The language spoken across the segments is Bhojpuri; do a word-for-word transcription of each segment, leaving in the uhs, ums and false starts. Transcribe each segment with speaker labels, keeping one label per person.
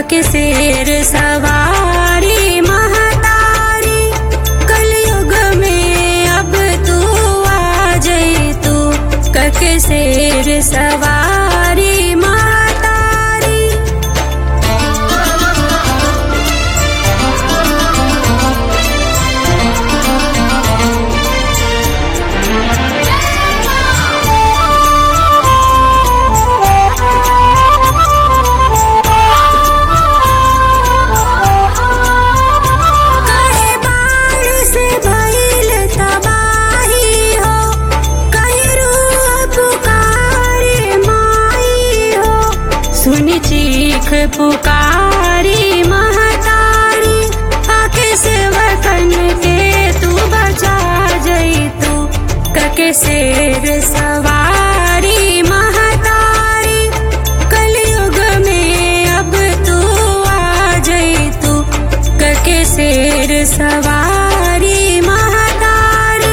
Speaker 1: कके शेर सवारी महतारी। कलयुग में अब तू आ जाई तू कके शेर सवारी महतारी। सुनी चीख पुकारी महतारी। आके सेवकन के तू बचा जई तू कके शेर सवारी महतारी। कलयुग में अब तू आ जई तू कके शेर सवारी महतारी।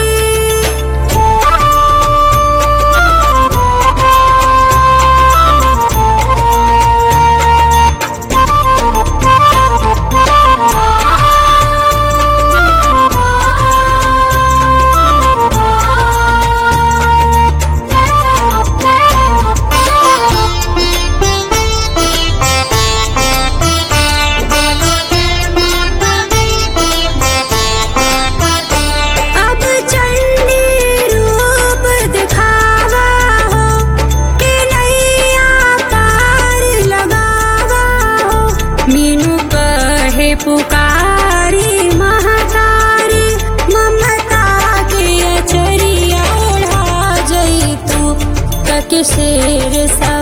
Speaker 1: पुकारी महतारी ममता के अचरिया ओढ़ा जई तू कके शेर सा